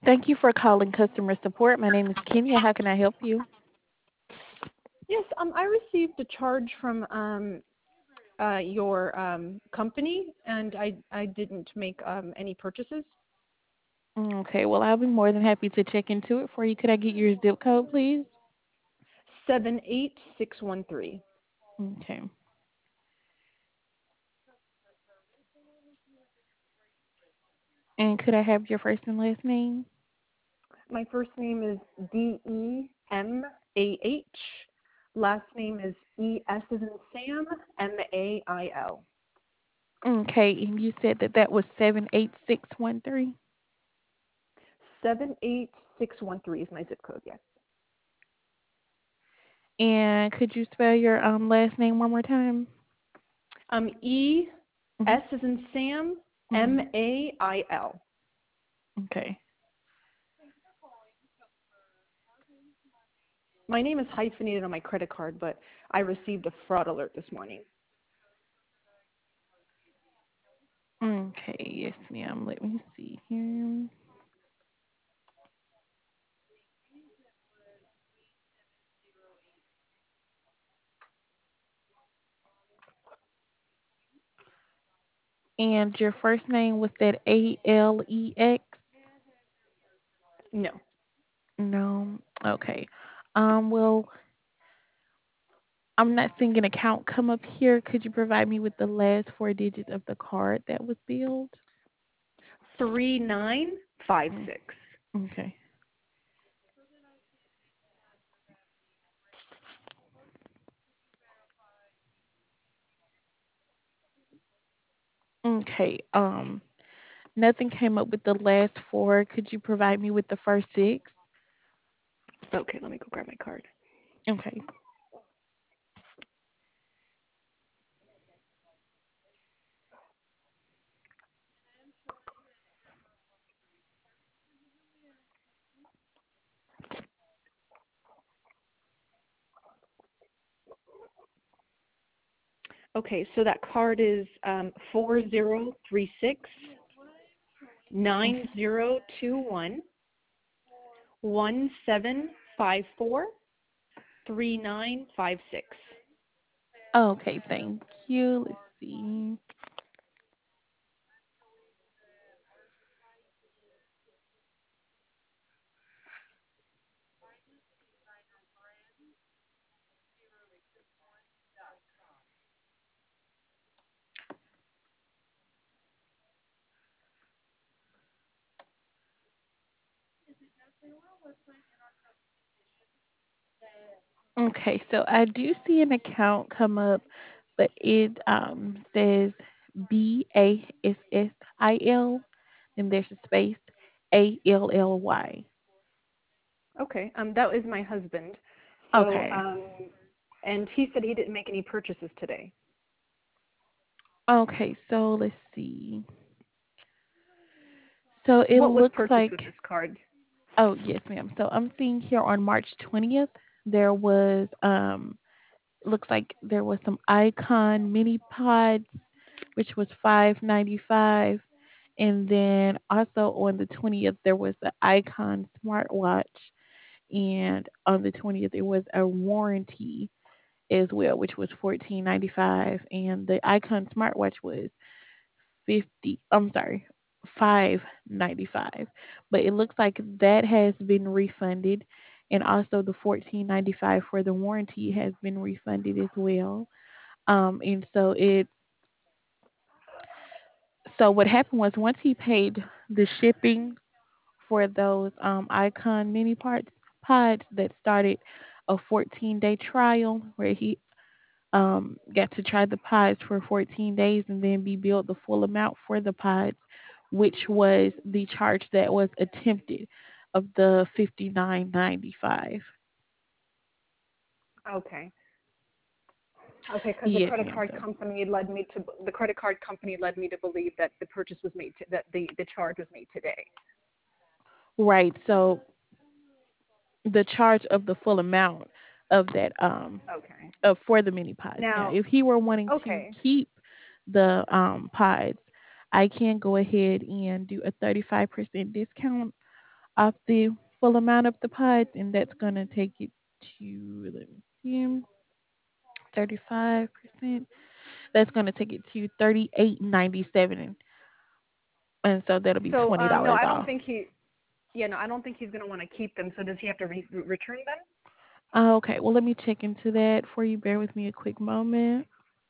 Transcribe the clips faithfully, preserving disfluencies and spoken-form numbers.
Thank you for calling customer support. My name is Kenya. How can I help you? Yes, um, I received a charge from um, uh, your um, company, and I I didn't make um, any purchases. Mm, Okay, well, I'll be more than happy to check into it for you. Could I get your zip code, please? Seven eight six one three. Okay. And could I have your first and last name? My first name is D E M A H. Last name is E S as in Sam M A I L. Okay, and you said that that was seven eight six one three. Seven eight six one three is my zip code. Yes. And could you spell your um last name one more time? Um, E Hmm. S as in Sam M Hmm. A I L. Okay. My name is hyphenated on my credit card, but I received a fraud alert this morning. Okay, yes, ma'am. Let me see here. And your first name was that A L E X? No. No. Okay. Um, well, I'm not seeing an account come up here. Could you provide me with the last four digits of the card that was billed? three nine five Mm, six. Okay. Okay. Um, nothing came up with the last four. Could you provide me with the first six? Okay, let me go grab my card. Okay. Okay, so that card is um, four zero three six nine zero two one one seven five four three nine five six. Okay. Thank you. Let's see. Okay. So I do see an account come up, but it um says B A S S I L, and there's a space A L L Y. Okay, um, that is my husband. So, Okay. um, and he said he didn't make any purchases today. Okay, so let's see. So it What was looks purchased like, with this card? oh yes, ma'am. So I'm seeing here on March twentieth, there was um looks like there was some Icon mini pods, which was five ninety five, and then also on the twentieth there was the Icon smartwatch, and on the twentieth there was a warranty as well, which was fourteen ninety five, and the Icon smartwatch was fifty, I'm sorry, five ninety five. But it looks like that has been refunded, and also the fourteen ninety five for the warranty has been refunded as well. Um and so it so what happened was, once he paid the shipping for those um Icon mini parts pods that started a fourteen day trial where he um, got to try the pods for fourteen days and then be billed the full amount for the pods, which was the charge that was attempted of the fifty nine ninety five. Okay. Okay, because the Yes, credit ma'am. card So company led me to the credit card company led me to believe that the purchase was made to, that the the charge was made today. right. So the charge of the full amount of that um Okay. of for the mini pods. Now, Now, if he were wanting to okay. keep the um pods, I can go ahead and do a thirty five percent discount off the full amount of the pods, and that's gonna take it to, let me see, thirty-five percent. That's gonna take it to thirty-eight ninety-seven, and so that'll be So twenty um, no, dollars I don't off. think he. Yeah, no, I don't think he's gonna want to keep them. So does he have to re- re- return them? Uh, Okay, well, let me check into that for you. Bear with me a quick moment.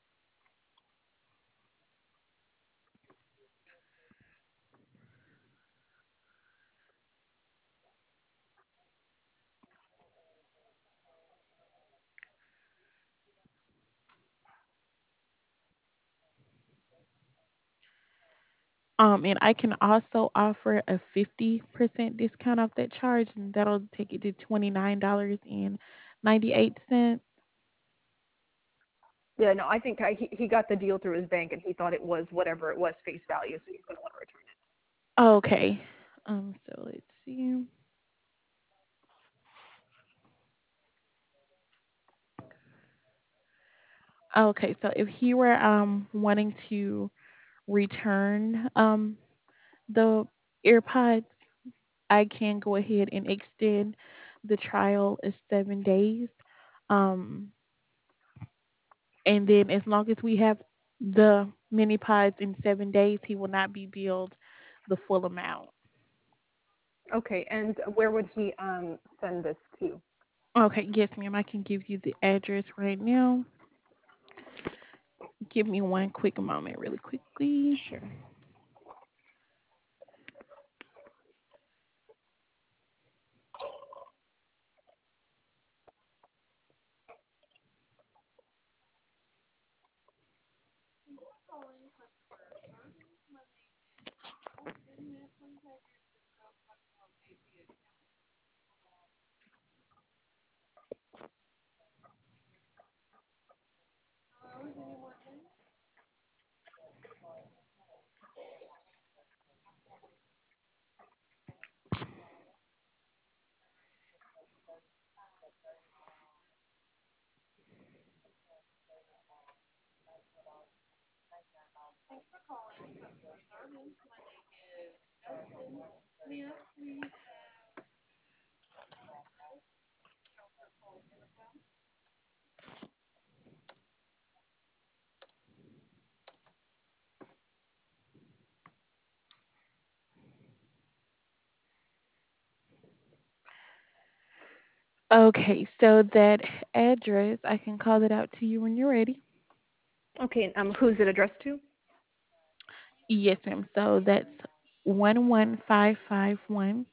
Um, and I can also offer a fifty percent discount off that charge, and that'll take it to twenty-nine dollars and ninety-eight cents. Yeah, no, I think I, he he got the deal through his bank, and he thought it was whatever it was face value, so he's gonna want to return it. Okay. Um, so let's see. Okay, so if he were um wanting to return um the AirPods, I can go ahead and extend the trial is seven days. Um, and then as long as we have the mini pods in seven days, he will not be billed the full amount. Okay, and where would he um send this to? Okay, yes, ma'am. I can give you the address right now. Give me one quick moment, really quickly. Sure. Okay, so that address, I can call it out to you when you're ready. Okay, um, who's it addressed to? Yes, ma'am. So that's one one five five one,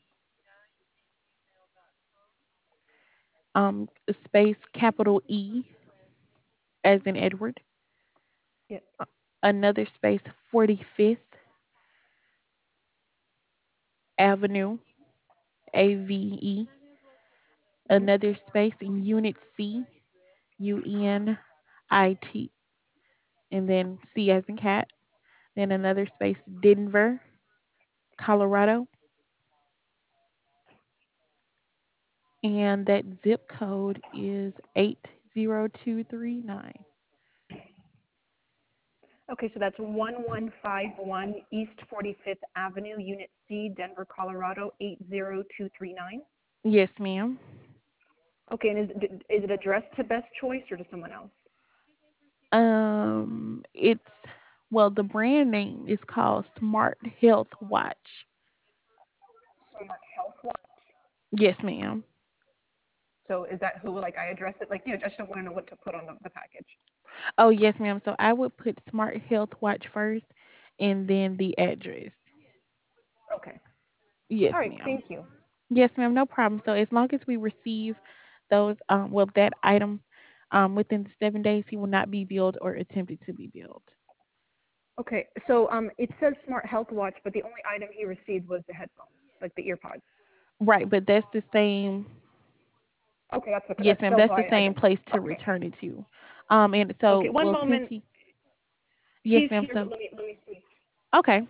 um, space capital E as in Edward, Yeah. another space forty-fifth Avenue, A V E, Hmm. another space in Unit C, U N I T, and then C as in cat, then another space Denver, Colorado, and that zip code is eight zero two three nine. Okay, so that's one one five one East forty-fifth Avenue, Unit C, Denver, Colorado eight zero two three nine. Yes, ma'am. Okay, and is is it addressed to Best Choice or to someone else? Um, it's well, the brand name is called Smart Health Watch. Smart Health Watch. Yes, ma'am. So is that who like I address it? Like, you know, I just don't want to know what to put on the, the package. Oh, yes, ma'am. So I would put Smart Health Watch first, and then the address. Okay. Yes, All right. ma'am. Thank you. Yes, ma'am. No problem. So as long as we receive those, um, well, that item, um, within the seven days, he will not be billed or attempted to be billed. Okay. So um, it says Smart Health Watch, but the only item he received was the headphones, like the ear pods. Right, but that's the same. Okay, that's okay. Yes, That's ma'am. still That's the fine. I same just place to okay. return it to. Um, and Okay. so, One well, since moment. he, yes, He's ma'am. here, but So, let me let me see. okay,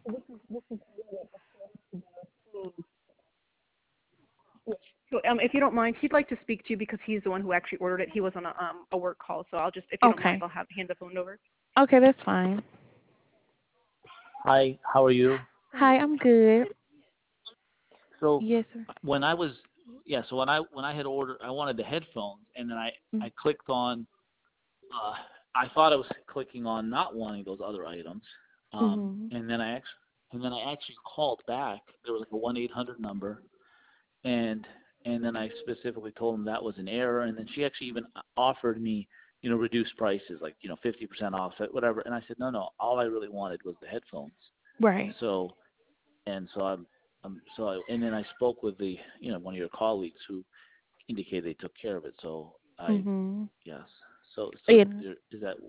So um, if you don't mind, he'd like to speak to you because he's the one who actually ordered it. He was on a um a work call, so I'll just if you don't mind, okay, I'll have hand the phone over. okay. That's fine. Hi, how are you? Hi, I'm good. So Yes, sir. when I was yeah, so when I when I had ordered, I wanted the headphones, and then I Mm-hmm. I clicked on. Uh, I thought I was clicking on not wanting those other items, um, Mm-hmm. and then I actually and then I actually called back. There was like a one eight hundred number, and and then I specifically told them that was an error, and then she actually even offered me, you know, reduced prices, like, you know, fifty percent off, whatever. And I said, no, no, all I really wanted was the headphones. Right. So and so I'm, I'm so I, and then I spoke with the, you know, one of your colleagues who indicated they took care of it. So I, Mm-hmm. yes. So so And there- is that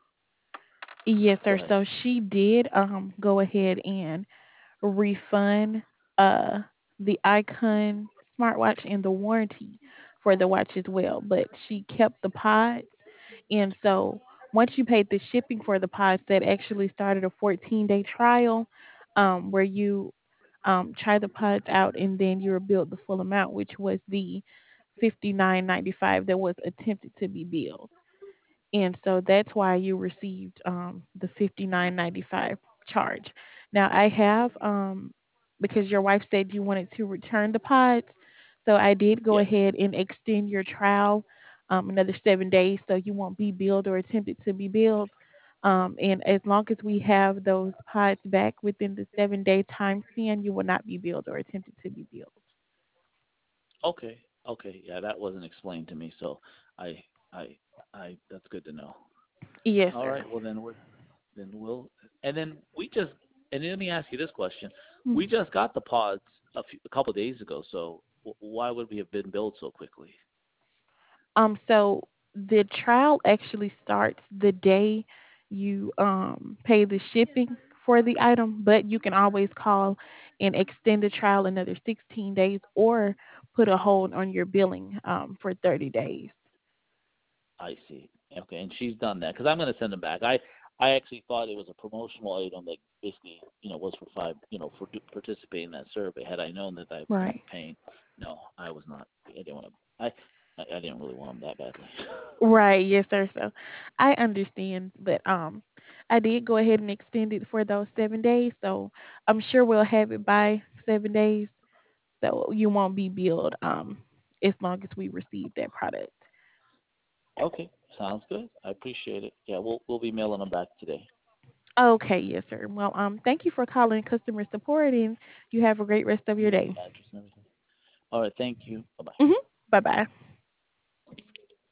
yes, go sir. ahead? So she did um go ahead and refund uh the Icon smartwatch and the warranty for the watch as well, but she kept the pods. And so once you paid the shipping for the pods, that actually started a fourteen day trial, um, where you um, try the pods out and then you were billed the full amount, which was the fifty nine ninety five that was attempted to be billed. And so that's why you received um, the fifty nine ninety five charge. Now I have um, because your wife said you wanted to return the pods, so I did go Yes. ahead and extend your trial um, another seven days, so you won't be billed or attempted to be billed. Um, and as long as we have those pods back within the seven day time span, you will not be billed or attempted to be billed. Okay. Okay. Yeah, that wasn't explained to me, so I I I that's good to know. Yes, All sir. right. Well, then we then we'll and then we just and then let me ask you this question: we Mhm. just got the pods a, few, a couple of days ago, so w- why would we have been billed so quickly? Um, so the trial actually starts the day you um pay the shipping for the item, but you can always call and extend the trial another sixteen days or put a hold on your billing um for thirty days. I see. Okay, and she's done that because I'm going to send them back. I I actually thought it was a promotional item that basically, you know, was for five, you know, for do- participating in that survey. Had I known that I was going to Right. be paying, no, I was not. I didn't want to. I I I didn't really want them that badly. Right, yes, sir. So I understand, but um I did go ahead and extend it for those seven days, so I'm sure we'll have it by seven days. So you won't be billed um as long as we receive that product. Okay, sounds good. I appreciate it. Yeah, we'll we'll be mailing them back today. Okay, yes, sir. Well, um, thank you for calling customer support, and you have a great rest of your You have day. the address and everything. All right, thank you. Bye bye. Hmm. Bye bye.